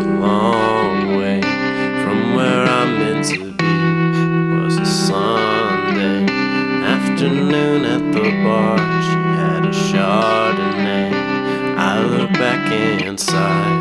long way from where I'm meant to be. It was a Sunday afternoon at the bar. She had a Chardonnay. I look back inside.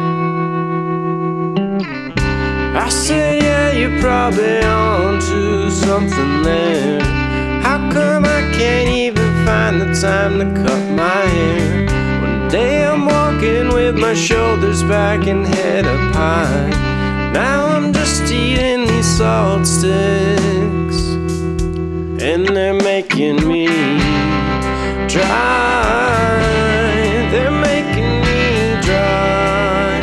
I said, yeah, you're probably on to something there. How come I can't even find the time to cut my hair? One day I'm walking with my shoulders back and head up high. Now I'm just eating these salt sticks, and they're making me dry. They're making me dry.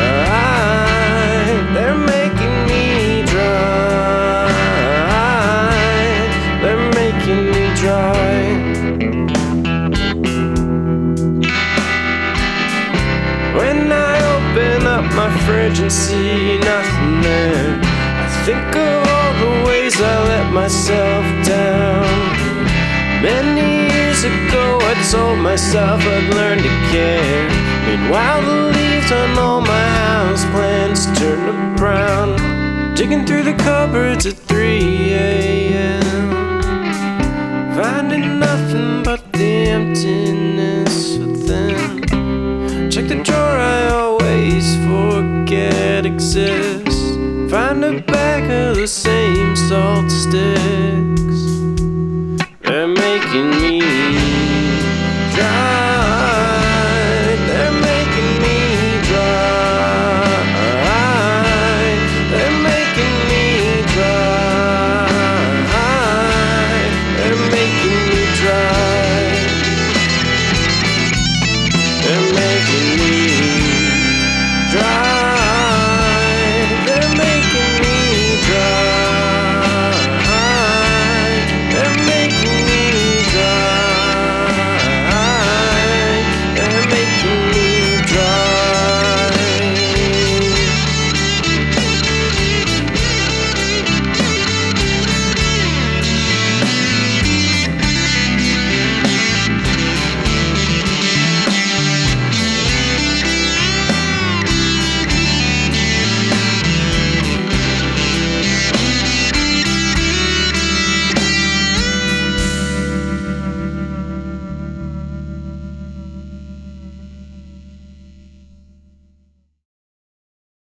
They're making me dry. They're making me dry. When I open up my fridge and see nothing there, I think of all the ways I let myself down. Many years ago I told myself I'd learn to care. Meanwhile the leaves on all my house plants turn to brown. Digging through the cupboards at 3 a.m., finding nothing but the emptiness within. Check the drawer I always forget exists. Find a bag of the same salt sticks. They're making